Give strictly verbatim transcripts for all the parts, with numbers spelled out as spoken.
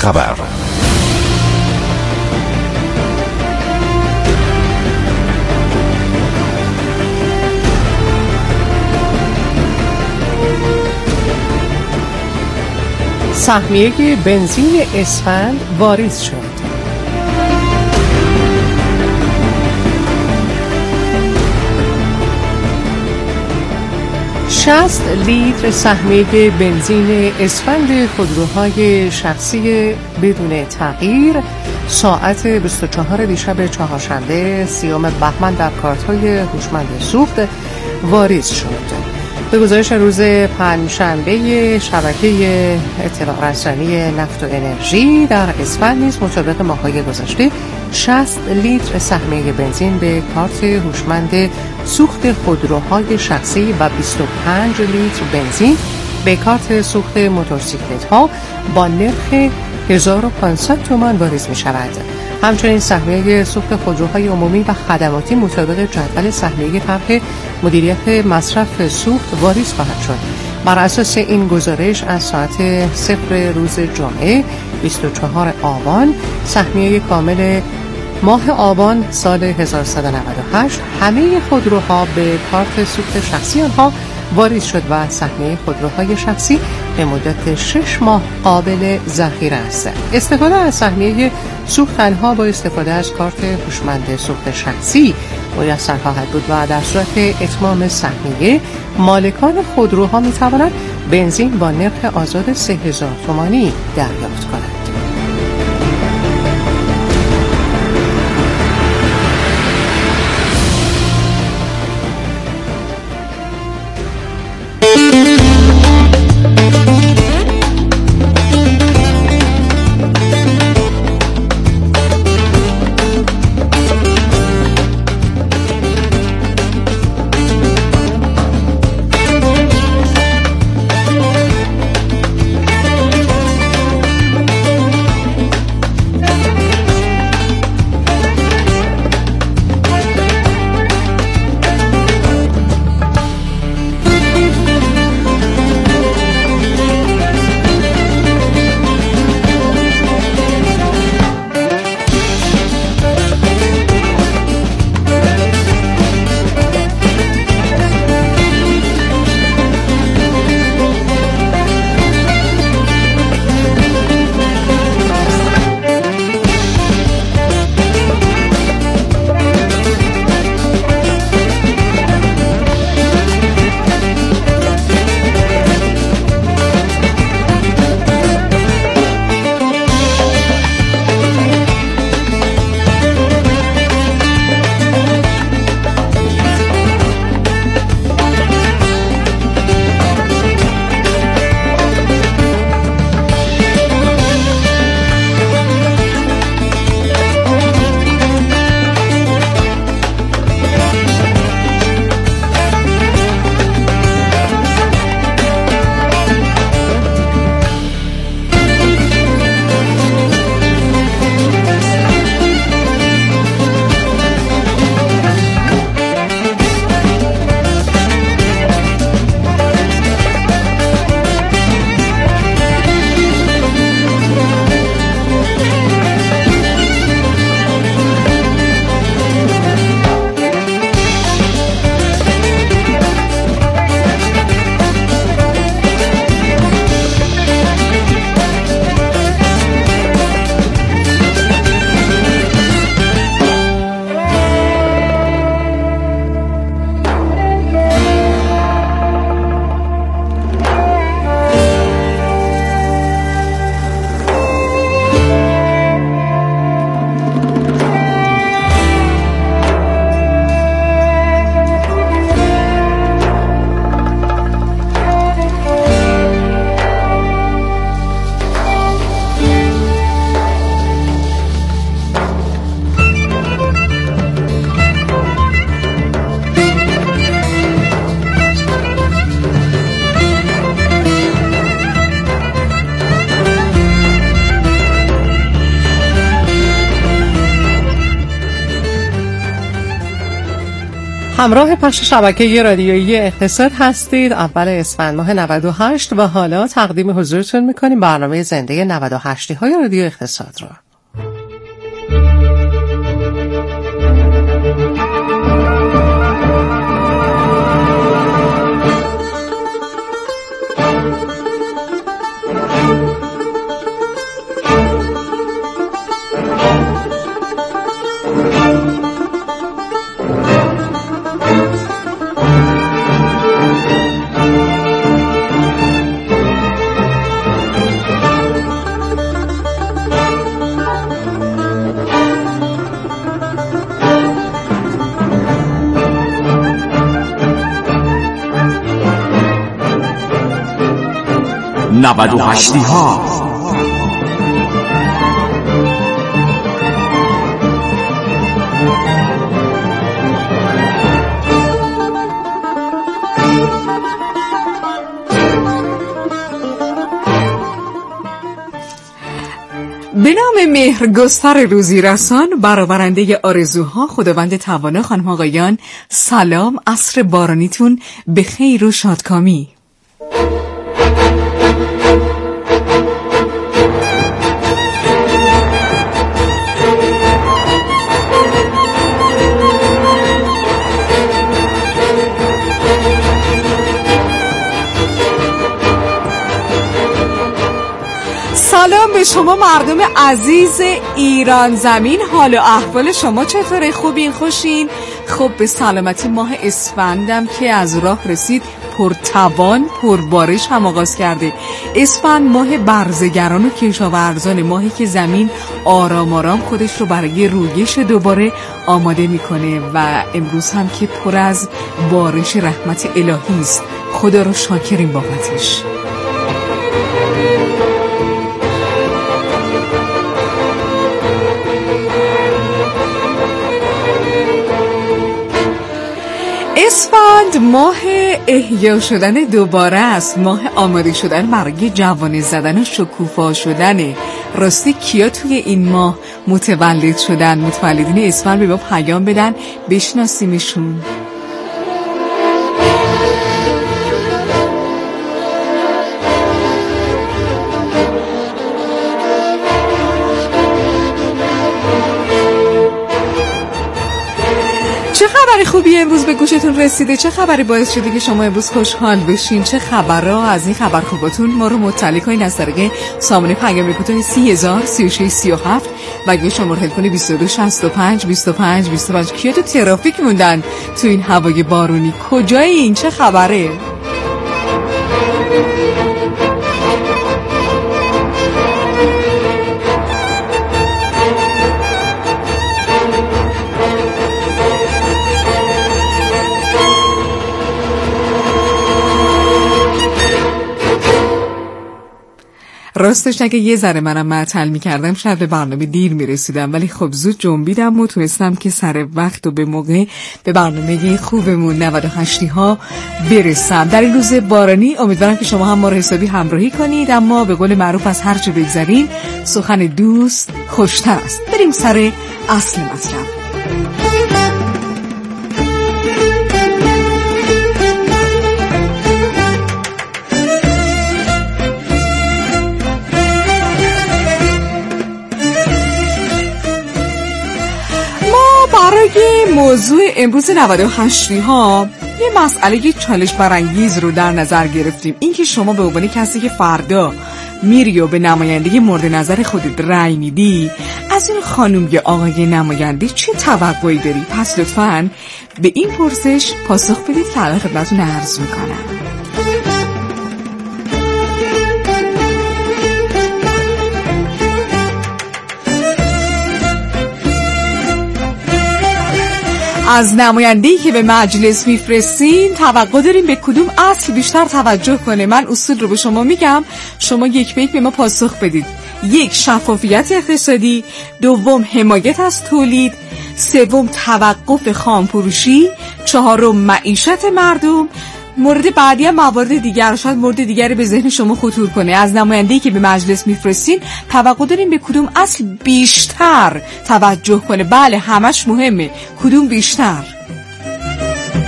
خبر. سهمیه بنزین اسفند واریز شد. شصت لیتر سهمیه بنزین اسفند خودروهای شخصی بدون تغییر ساعت بیست و چهار دیشب چهارشنبه سیوم بهمن در کارت‌های هوشمند سوخت واریز شد. به گزارش روز پنجشنبه شبکه اطلاع رسانی نفت و انرژی در اسفند نیز مطابق ماه‌های گذشته شصت لیتر سهمیه بنزین به کارت هوشمند سوخت خودروهای شخصی و بیست و پنج لیتر بنزین به کارت سوخت موتورسیکلت‌ها با نرخ هزار و پانصد تومان واریز می شود. همچنین سهمیه سوخت خودروهای عمومی و خدماتی مطابق جدول سهمیه طرح مدیریت مصرف سوخت واریز خواهد شد. بر اساس این گزارش از ساعت صفر روز جمعه بیست و چهارم آبان سهمیه کامل ماه آبان سال هزار و سیصد و نود و هشت همه خودروها به کارت سوخت شخصی آنها واریز شد و سهمیه خودروهای شخصی به مدت شش ماه قابل ذخیره است. استفاده از سهمیه سوخت تنها با استفاده از کارت هوشمند سوخت شخصی میسر خواهد بود و در صورت اتمام سهمیه مالکان خودروها می توانند بنزین با نرخ آزاد سه هزار تومانی دریافت کنند. همراه پخش شبکه رادیویی اقتصاد هستید. اول اسفند ماه نود و هشت و حالا تقدیم حضورتون میکنیم برنامه زنده نود و هشتی های رادیو اقتصاد رو. نود و هشتی ها به نام مهرگستر روزی رسان، برآورنده آرزوها، خداوند توانا، خانم آقایان، سلام. عصر بارانیتون به خیر و شادکامی. سلام به شما مردم عزیز ایران زمین. حال و احوال شما چطوره؟ خوبین؟ خوشین؟ خب به سلامتی ماه اسفندم که از راه رسید پرتوان پربارش هم آغاز کرده. اسفند ماه برزگران و کشاورزان، ماهی که زمین آرام آرام خودش رو برای رویش دوباره آماده میکنه و امروز هم که پر از بارش رحمت الهی است. خدا رو شاکریم بابتش. اسفند ماه احیا شدن دوباره است، ماه آماده شدن برای جوانه زدن و شکوفا شدن. راستی کیا توی این ماه متولد شدن؟ متولدین اسفند به ما پیام بدن بشناسیمشون. چه خبری خوبی امروز به گوشتون رسیده؟ چه خبری باعث شده که شما امروز خوشحال بشین؟ چه خبرها؟ از این خبر خوباتون ما رو مطلع کنین از طریق سامانه پیام کوتاه سی هزار سی و شش سی و هفت و یا شماره تلفن بیست و دو شصت و پنج بیست و پنج بیست و پنج. کیا تو ترافیک موندن تو این هوای بارونی؟ کجای این؟ چه خبره؟ راستش نگه یه ذره منم معطل می‌کردم شاید به برنامه دیر می‌رسیدم، ولی خب زود جنبیدم و تونستم که سر وقت و به موقع به برنامه خوبمون نود و هشتی ها برسم. در این روز بارانی امیدوارم که شما هم ما رو حسابی همراهی کنید، اما به قول معروف از هر چه بگذریم سخن دوست خوشتر است. بریم سر اصل مطلب. برای موضوع امروز نود و هشتی ها یه مسئله چالش برانگیز رو در نظر گرفتیم. این که شما به عنوان کسی که فردا میری و به نماینده مورد نظر خودت رأی میدی، از این خانم یا آقای نماینده چه توقعی داری؟ پس لطفاً به این پرسش پاسخ بدید که الان خدمتتون عرض میکنم. از نماینده‌ای که به مجلس میفرستین توقع داریم به کدوم اصل بیشتر توجه کنه؟ من اصول رو به شما میگم، شما یک به یک به ما پاسخ بدید. یک، شفافیت اقتصادی. دوم، حمایت از تولید. سوم، توقف خامفروشی. چهارم، معیشت مردم. مورد بعدی هم موارد دیگر، شاید مورد دیگری به ذهن شما خطور کنه. از نماینده‌ای که به مجلس میفرستین توقع داریم به کدوم اصل بیشتر توجه کنه؟ بله همش مهمه، کدوم بیشتر؟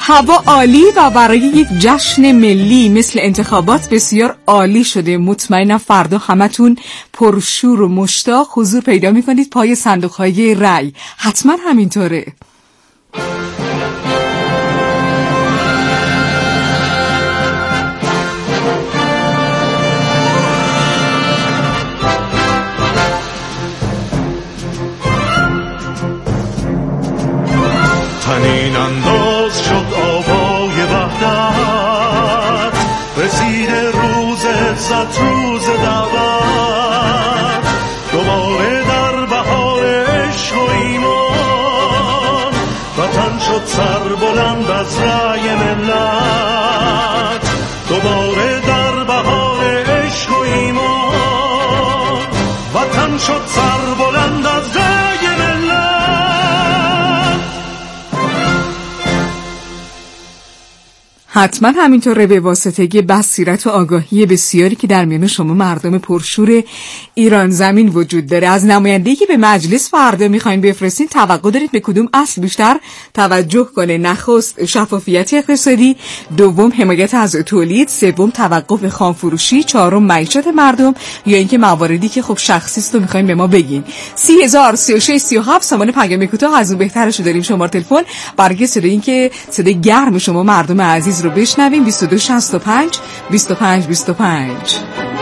هوا عالی و برای یک جشن ملی مثل انتخابات بسیار عالی شده. مطمئنم فردا همتون پرشور و مشتاق حضور پیدا میکنید پای صندوق‌های رای. حتما همینطوره. تنین انداز شد آوای وحدت، رسید روز عزت روز دعوت، دوباره در بهار عشق و ایمان، وطن شد سر بلند از رأی ملت، دوباره در بهار عشق و ایمان، وطن شد سر بلند از رأی حتما همینطوره. به واسطه بصیرت و آگاهی بسیاری که در میان شما مردم پرشور ایران زمین وجود داره، از نماینده‌ای که به مجلس فردا میخواین بفرستین توقع دارید به کدوم اصل بیشتر توجه کنه؟ نخست شفافیت اقتصادی، دوم حمایت از تولید، سوم توقف خامفروشی، چهارم معیشت مردم، یا اینکه مواردی که خب شخصی است رو میخواین به ما بگین. سی هزار سی و شش سی و هفت سامان پیام کوتاه، از اون بهترشو داریم شماره تلفن برای صدای این که صدای گرم شما مردم عزیز رو بشنویم. بیست و دو شصت و پنج بیست و پنج بیست و پنج.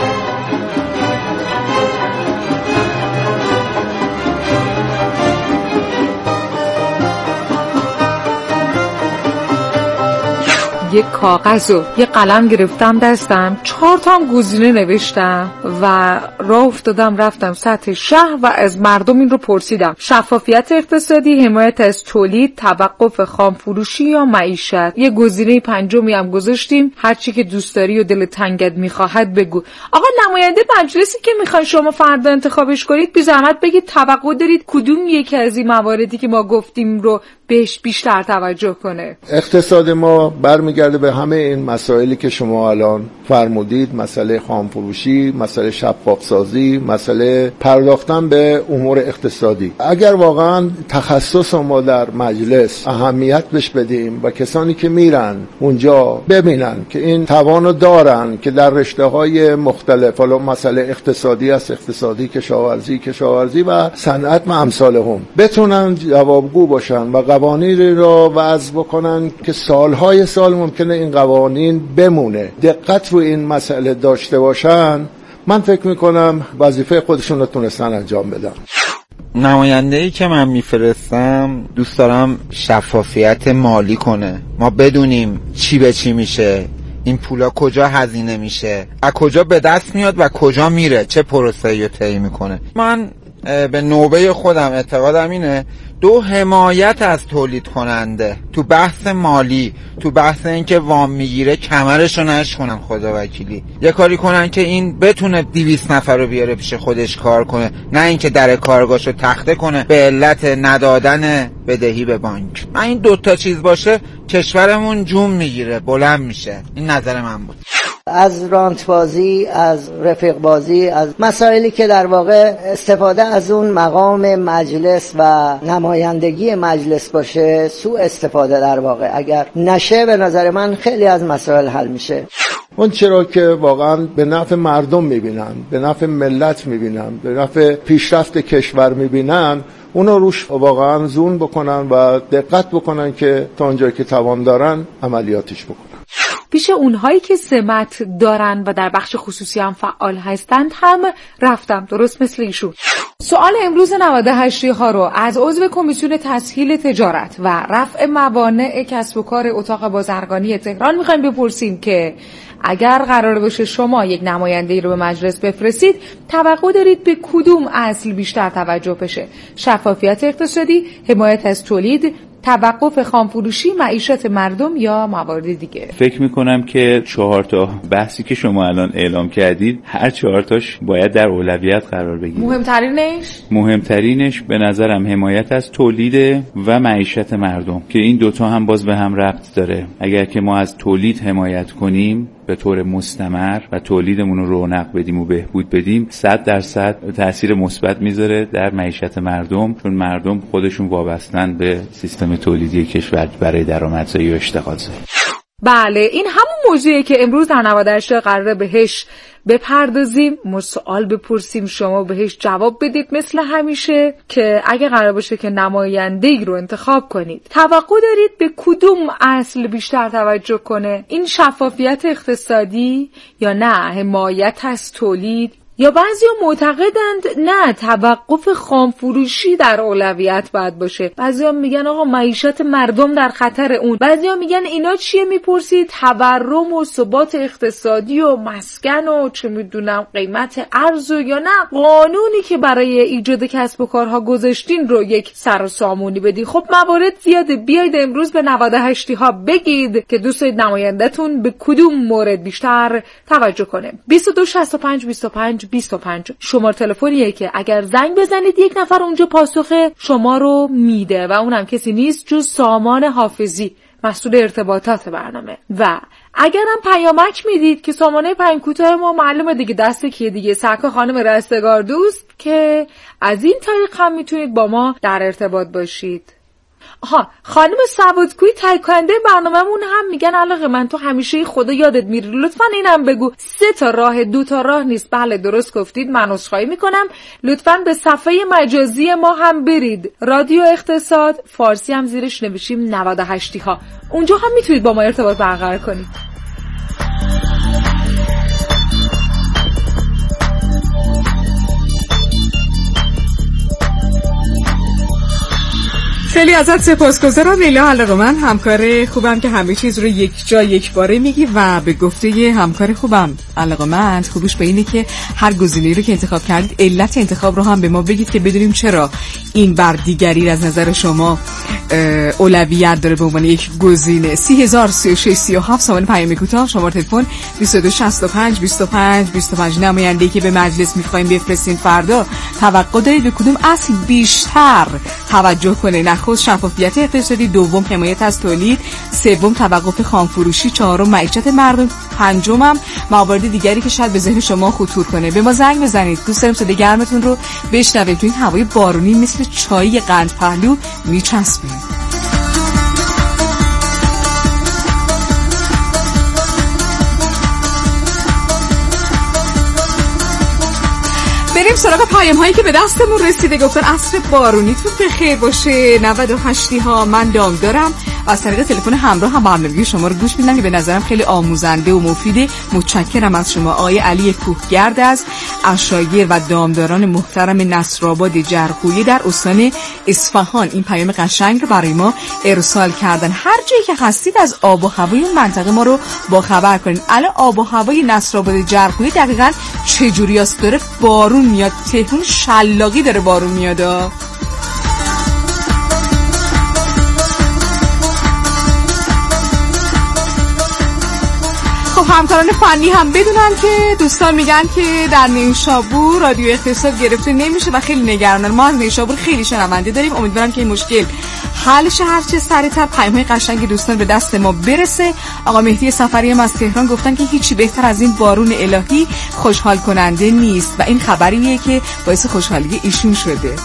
یک کاغذ و یک قلم گرفتم دستم، چهار تا هم گزینه نوشتم و راه افتادم رفتم سطح شهر و از مردم این رو پرسیدم: شفافیت اقتصادی، حمایت از تولید، توقف خامفروشی یا معیشت. یه گزینه پنجمی هم گذاشتیم: هر چی که دوست داری و دل تنگت میخواهد بگو. آقا نماینده مجلسی که میخواین شما فردا انتخابش کنید، بی زحمت بگید توقع دارید کدوم یکی از این مواردی که ما گفتیم رو بهش بیشتر توجه کنه. اقتصاد ما برمیگرده به همه این مسائلی که شما الان فرمودید: مسئله خامفروشی، مسئله شفاف سازی، مسئله پرداختن به امور اقتصادی. اگر واقعا تخصص ما در مجلس اهمیت بهش بدیم و کسانی که میرن اونجا ببینن که این توانو دارن که در رشته‌های مختلف، حالا مسئله اقتصادی است، اقتصادی، کشاورزی، کشاورزی و صنعت و امثالهم، بتونن جوابگو باشن و قوانین را وضع بکنن که سالهای سال ممکنه این قوانین بمونه، دقت رو این مسئله داشته باشن. من فکر میکنم وظیفه خودشون رو تونستن انجام بدن. نماینده‌ای که من میفرستم دوست دارم شفافیت مالی کنه، ما بدونیم چی به چی میشه، این پولا کجا هزینه میشه، از کجا به دست میاد و کجا میره، چه پروسه‌ای رو طی میکنه. من به نوبه خودم اعتقادم اینه: دو، حمایت از تولید کننده تو بحث مالی، تو بحث اینکه وام میگیره کمرشو نشکنن، خدا وکیلی یه کاری کنن که این بتونه دویست نفر رو بیاره پیش خودش کار کنه، نه اینکه در کارگاهشو تخته کنه به علت ندادن بدهی به بانک. من این دوتا چیز باشه کشورمون جون میگیره، بلند میشه. این نظر من بود. از رانت بازی، از رفیق بازی، از مسائلی که در واقع استفاده از اون مقام مجلس و نمایندگی مجلس باشه، سوء استفاده در واقع اگر نشه، به نظر من خیلی از مسائل حل میشه. اون چرا که واقعا به نفع مردم میبینن، به نفع ملت میبینن، به نفع پیشرفت کشور میبینن، اونا روش واقعا زون بکنن و دقت بکنن که تا اونجایی که توان دارن عملیاتش بکنن. پیش اونهایی که سمت دارن و در بخش خصوصی هم فعال هستند هم رفتم، درست مثل ایشون. سوال امروز نود و هشت ها رو از عضو کمیسیون تسهیل تجارت و رفع موانع کسب و کار اتاق بازرگانی تهران میخوایم بپرسیم که اگر قرار باشه شما یک نماینده‌ای رو به مجلس بفرستید، توقع دارید به کدوم اصل بیشتر توجه بشه؟ شفافیت اقتصادی، حمایت از تولید، توقف خامفروشی، معیشت مردم یا موارد دیگه؟ فکر میکنم که چهار تا بحثی که شما الان اعلام کردید، هر چهار تاش باید در اولویت قرار بگیره. مهمترینش؟ مهمترینش به نظرم حمایت از تولید و معیشت مردم، که این دوتا هم باز به هم ربط داره. اگر که ما از تولید حمایت کنیم، به طور مستمر و تولیدمون رو رونق بدیم و بهبود بدیم، صد درصد تاثیر مثبت میذاره در معیشت مردم، چون مردم خودشون وابستن به سیستم تولیدی کشور برای درآمدزایی و اشتغالزایی. بله، این همون موضوعیه که امروز در نود و هشت قراره بهش بپردازیم. ما سوال بپرسیم، شما بهش جواب بدید مثل همیشه، که اگه قرار باشه که نماینده‌ای رو انتخاب کنید، توقع دارید به کدوم اصل بیشتر توجه کنه؟ این شفافیت اقتصادی یا نه حمایت از تولید؟ یا بعضیا معتقدند نه، توقف خامفروشی در اولویت باید باشه. بعضیا میگن آقا معیشت مردم در خطر اون. بعضیا میگن اینا چیه میپرسید؟ تورم و ثبات اقتصادی و مسکن و چه میدونم قیمت ارز، و یا نه قانونی که برای ایجاد کسب و کارها گذاشتین رو یک سر و سامونی بدی. خب موارد زیاده، بیاید امروز به نود و هشت ها بگید که دوست دارید نماینده‌تون به کدوم مورد بیشتر توجه کنه. بیست و دو شصت و پنج بیست و پنج بیست و پنج شماره تلفنیه که اگر زنگ بزنید یک نفر اونجا پاسخ شما رو میده و اونم کسی نیست جز سامان حافظی، مسئول ارتباطات برنامه. و اگرم پیامک میدید که سامانه پیام کوتاه ما معلومه دیگه دست کیه دیگه، سرکار خانم رستگار دوست، که از این طریق هم میتونید با ما در ارتباط باشید. آها، خانم سوادکوی تهیه کننده برنامه‌مون هم میگن علاقه من تو همیشه خدا یادت میره، لطفاً اینم بگو. سه تا راه، دو تا راه نیست. بله درست گفتید، من عذرخواهی میکنم. لطفاً به صفحه مجازی ما هم برید، رادیو اقتصاد، فارسی هم زیرش نوشیم نود و هشت ها، اونجا هم میتونید با ما ارتباط برقرار کنید. خیلی ازت سپاسگزارم لیلا حلقه، من همکار خوبم که همه چیز رو یک جا یک باره میگی و به گفته همکار خوبم علاقه من خوبش به اینه که هر گزینه‌ای رو که انتخاب کردید علت انتخاب رو هم به ما بگید که بدونیم چرا این بر دیگری از نظر شما اولویت داره به عنوان یک گزینه. سی هزار سی و شش سی و هفت سامان پیام کوتاه، شماره تلفن بیست و دو شصت و پنج بیست و پنج بیست و پنج. نماینده‌ای که به مجلس می‌خوایم بفرستین فردا، توقع دارید به کدوم اصل بیشتر توجه کنه؟ نخست شفافیت اقتصادی، دوم حمایت از تولید، سوم توقف خامفروشی، چهارم معیشت مردم، پنجم موارد دیگری که شاید به ذهن شما خطور کنه. به ما زنگ بزنید، دوست داریم صدای گرمتون رو بشنویم. تو این هوای بارونی مثل چای قند پهلو میچسبیم. بریم سراغ پیام هایی که به دستمون رسیده. گفتن عصر بارونیتون بخیر باشه. نود و هشت ها من دام دارم و از طریق تلفن همراه هم برنامه شما رو گوش میدم که به نظرم خیلی آموزنده و مفیده. متشکرم از شما. آقای علی کوهگرد از عشایر و دامداران محترم نصرآباد جرقویی در استان اصفهان این پیام قشنگ رو برای ما ارسال کردن. هر جایی که هستید از آب و هوای اون منطقه ما رو با خبر کنید. الان آب و هوای نصرآباد جرقویی دقیقاً چه جوری است؟ داره بارون میاد، تهران شلاقی داره بارون میاد. خب همکاران فنی هم بدونن که دوستان میگن که در نیشابور رادیو اقتصاد گرفته نمیشه و خیلی نگرانن. ما از نیشابور خیلی شنونده داریم، امیدوارم که این مشکل حل شه هر چه سریعتر، پیام‌های قشنگ دوستان به دست ما برسه. آقا مهدی سفری هم از تهران گفتن که هیچی بهتر از این بارون الهی خوشحال کننده نیست و این خبریه که باعث خوشحالی ایشون شده.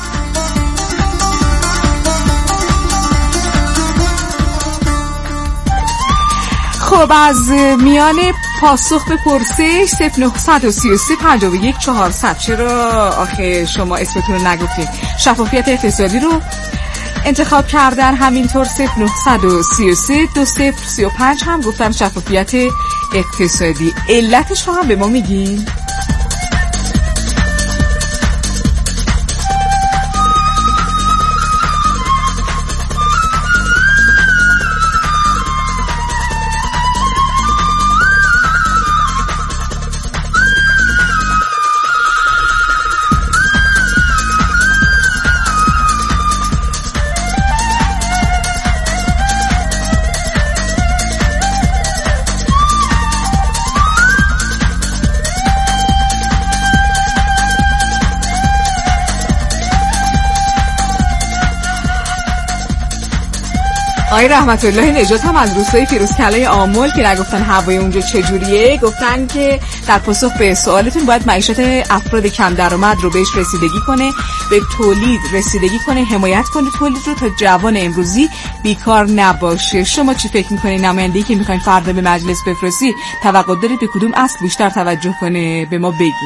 خب از میان پاسخ به پرسش صفر نه سه سه پنج یک چهارصد، چرا آخه شما اسمتون رو نگفتید؟ شفافیت اقتصادی رو انتخاب کردن. همینطور صفر نه سه سه دو صفر سه پنج هم گفتن شفافیت اقتصادی. علتش رو هم به ما میگین؟ آقای رحمت الله نجات هم از روستای فیروزکلای آمل که نگفتن هوای اونجا چجوریه، گفتن که در پاسخ به سوالتون باید معیشت افراد کم درآمد رو بهش رسیدگی کنه، به تولید رسیدگی کنه، حمایت کنه تولید رو تا جوان امروزی بیکار نباشه. شما چی فکر میکنید؟ نماینده‌ای که میخواین فردا به مجلس بفرستی توقع دارید به کدوم اصل بیشتر توجه کنه؟ به ما بگین.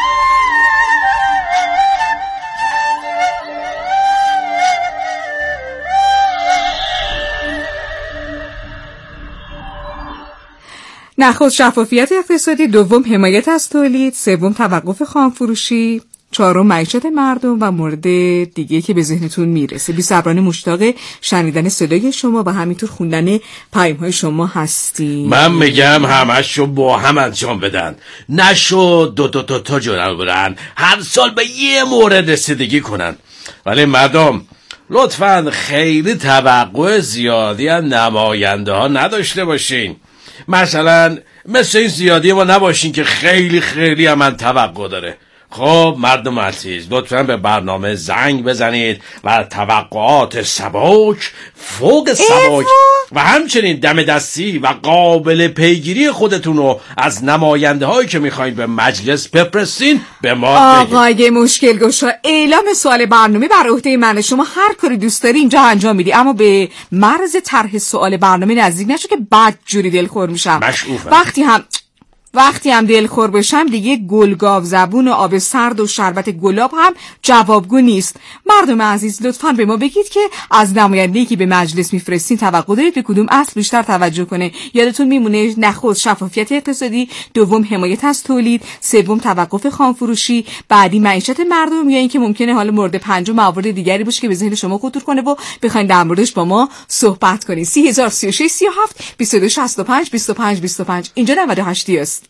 نخست شفافیت اقتصادی، دوم حمایت از تولید، سوم توقف خامفروشی، چهارم معیشت مردم و مورد دیگه که به ذهنتون میرسه. بی‌صبرانه مشتاق شنیدن صدای شما و همینطور خوندن پیام‌های شما هستیم. من میگم همشو با هم انجام بدن، نشد دو دو دو تا جلو برن، هر سال به یه مورد رسیدگی کنن. ولی مردم لطفاً خیلی توقع زیادی از نماینده ها نداشته باشین. مثلا مثل این زیادی ما نباشین که خیلی خیلی هم من توقع داره. خب مردم عزیز لطفاً به برنامه زنگ بزنید و توقعات سبک فوق سبک و همچنین دم دستی و قابل پیگیری خودتون رو از نماینده هایی که میخواین به مجلس بفرستین به ما بگید. آقای مشکل گشا، اعلام سوال برنامه بر عهده من. شما هر کاری دوست داری اینجا انجام میدی، اما به مرز طرح سوال برنامه نزدیک نشو که بدجوری دلخور میشم. مشعوفم. وقتی هم وقتی هم دلخور بشم دیگه گلگاو زبون و آب سرد و شربت گلاب هم جوابگو نیست. مردم عزیز لطفاً به ما بگید که از نماینده‌ای که به مجلس میفرستین توقع دارید به کدوم اصل بیشتر توجه کنه. یادتون میمونه نخست شفافیت اقتصادی، دوم حمایت از تولید، سوم توقف خامفروشی، بعدی معیشت مردم، یا اینکه ممکنه حالا مورد پنجم موارد دیگری باشه که به ذهن شما خطور کنه و بخواید در موردش با ما صحبت کنید. سی هزار سی و شش سی و هفت بیست و دو شصت و پنج بیست و پنج بیست و پنج اینجا نود و هشت است.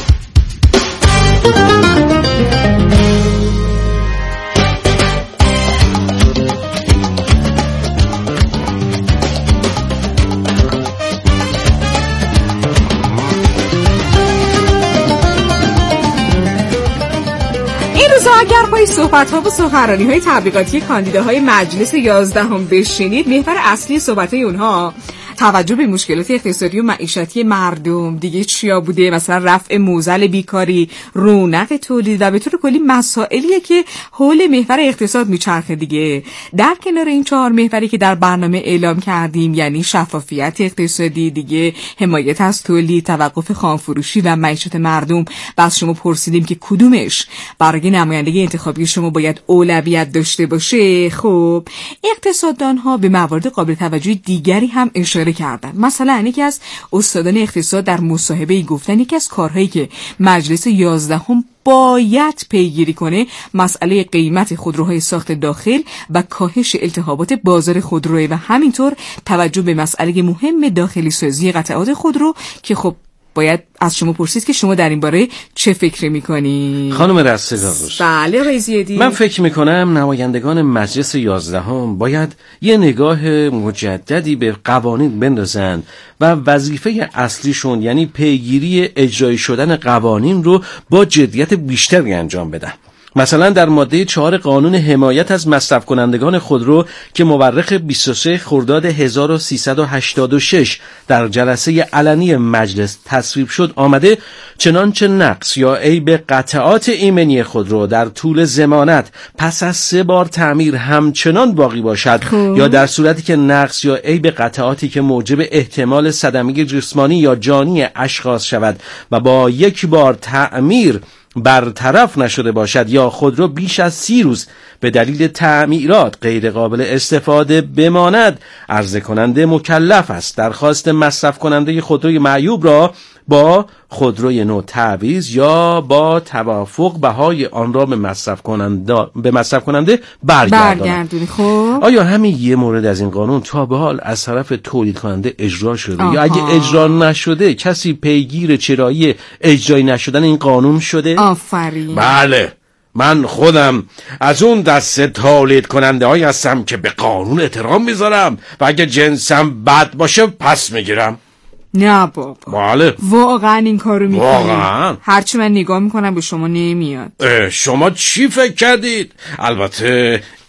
این روزا اگر پای صحبت‌ها و سخنرانی‌های تبلیغاتی کاندیداهای مجلس یازدهم بشینید، محور اصلی صحبت‌های اونها توجه به مشکلات اقتصادی و معیشتی مردم دیگه چیا بوده؟ مثلا رفع معضل بیکاری، رونق تولید و به طور کلی مسائلیه که حول محور اقتصاد میچرخه دیگه. در کنار این چهار محوری که در برنامه اعلام کردیم، یعنی شفافیت اقتصادی دیگه، حمایت از تولید، توقف خامفروشی و معیشت مردم، بس شما پرسیدیم که کدومش برای نمایندگی انتخابی شما باید اولویت داشته باشه. خب اقتصاددان ها به موارد قابل توجه دیگری هم اشاره کردن. مثلا یکی از استادان اقتصاد در مصاحبه‌ای گفتن یکی از کارهایی که مجلس یازدهم باید پیگیری کنه مسئله قیمت خودروهای ساخت داخل و کاهش التهابات بازار خودروی و همینطور توجه به مسئله مهم داخلی سازی قطعات خودرو که خب باید از شما پرسید که شما در این باره چه فکر میکنی؟ خانم رستگار باشه. بله آقای زیادی. من فکر میکنم نمایندگان مجلس یازدهم باید یه نگاه مجددی به قوانین بندازن و وظیفه اصلیشون یعنی پیگیری اجرایی شدن قوانین رو با جدیت بیشتری انجام بدن. مثلا در ماده چهار قانون حمایت از مصرف کنندگان خودرو که مورخ بیست و سه خرداد هزار و سیصد و هشتاد و شش در جلسه علنی مجلس تصویب شد آمده چنانچه نقص یا عیب قطعات ایمنی خودرو در طول ضمانت پس از سه بار تعمیر همچنان باقی باشد خوب. یا در صورتی که نقص یا عیب قطعاتی که موجب احتمال صدمه جسمانی یا جانی اشخاص شود و با یک بار تعمیر برطرف نشده باشد یا خودرو بیش از سی روز به دلیل تعمیرات غیر قابل استفاده بماند، عرضه کننده مکلف است درخواست مصرف کننده خودروی معیوب را با خودروی نو تعویض یا با توافق بهای آن را به مصرف کننده به مصرف کننده برگرداند. خب آیا همین یه مورد از این قانون تا به حال از طرف تولید کننده اجرا شده؟ آها. یا اگه اجرا نشده کسی پیگیر چرایی اجرایی نشدن این قانون شده؟ آفرین. بله، من خودم از اون دسته تولید کننده های هستم که به قانون احترام میذارم و اگه جنسم بد باشه پس میگیرم. نه بابا. بله واقعا این کارو میکنی؟ واقعا. هرچی من نگاه میکنم به شما نمیاد. شما چی فکر کردید؟ البته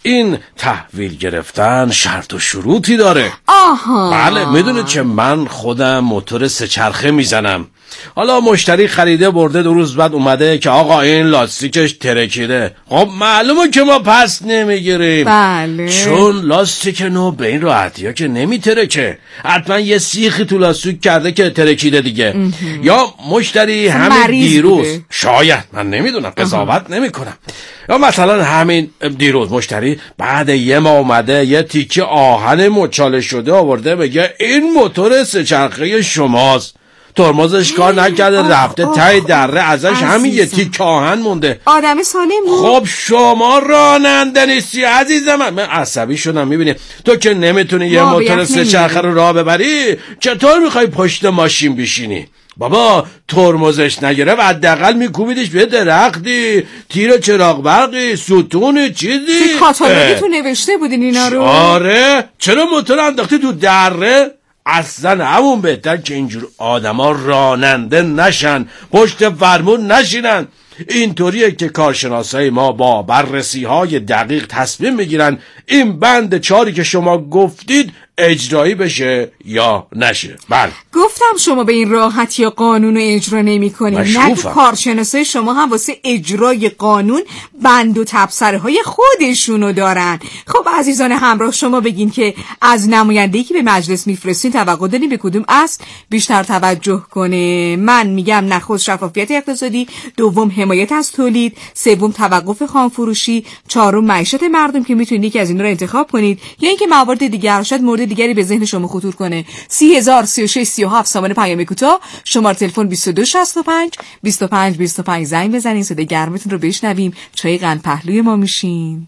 این تحویل گرفتن شرط و شروطی داره. آها. بله میدونید که من خودم موتور سه چرخه میزنم. حالا مشتری خریده برده دو روز بعد اومده که آقا این لاستیکش ترکیده. خب معلومه که ما پس نمیگیریم. بله. چون لاستیک نو به این راحتی ها که نمیترکه، حتما یه سیخی تو لاستیک کرده که ترکیده دیگه. یا مشتری همین دیروز بوده. شاید، من نمیدونم، قضاوت نمیکنم. یا مثلا همین دیروز مشتری بعد یه ماه اومده یه تیکه آهن مچاله شده آورده بگه این موتور سه چرخه شماست، ترمزش کار نکرده رفته ته دره، ازش همین یه تیکه آهن مونده. آدم سالم بود. خب شما راننده نیستی عزیزم. من من عصبی شدم. میبینی تو که نمیتونی یه موتور سه چرخه رو راه ببری، چطور میخوای پشت ماشین بشینی؟ بابا ترمزش نگیره و حداقل میکوبیدش به درختی، تیر چراغ برقی، ستون چیزی. چه کاتالوگی تو نوشته بودین اینا رو؟ آره. چرا موتور انداختی تو دره؟ اصلا همون بهتر که اینجور آدما راننده نشن، پشت فرمون نشینن. اینطوریه که کارشناسای ما با بررسی های دقیق تصمیم میگیرن این بند چاری که شما گفتید اجرایی بشه یا نشه. بله گفتم شما به این راحتی قانون رو اجرا نمی کنید. نه کارشناسای شما هم واسه اجرای قانون بند و تبصره های خودشونو دارن. خب عزیزان همراه، شما بگین که از نماینده‌ای که به مجلس میفرستین توقع دارین به کدوم اصل بیشتر توجه کنه؟ من میگم نخست شفافیت اقتصادی، دوم حمایت از تولید، سوم توقف خامفروشی، چهارم معیشت مردم که میتونید یکی از اینا رو انتخاب کنید، یا اینکه موارد دیگر شاید مورد دیگری به ذهن شما خطور کنه. سی هزار سی و شش سی و هفت سامان پیام کوتاه، شماره تلفن بیست و دو شصت و پنج بیست و پنج بیست و پنج زنگ بزنین، صدای گرمتون رو بشنویم، چای قند پهلوی ما میشین.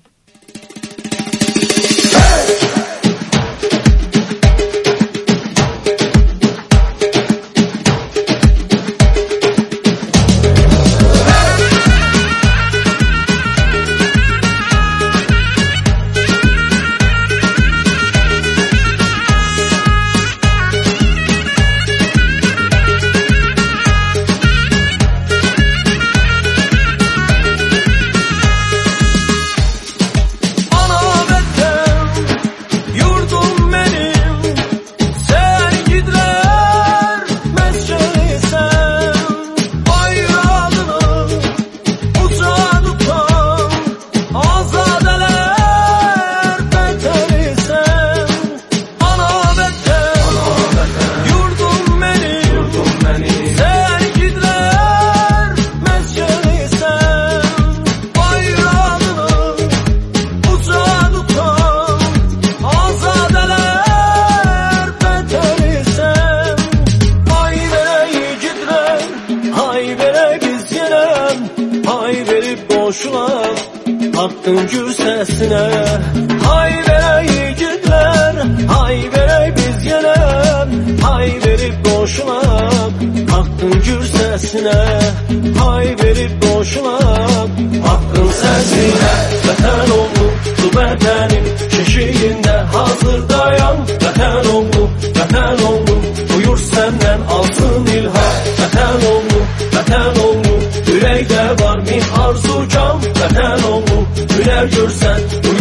Hakkın gür sesine hay verey yiğitler, hay verey biz yenem, hay verip boşunak. Hakkın gür sesine hay verip boşunak. Hakkın sesine vatan oldu su bedenim, şeşiğinde hazırdayam. Vatan oldu, vatan oldu, buyur senden alsın ilham. Vatan oldu, vatan oldu, yüreğde var bir arzu can. Vatan oldu, güler görsen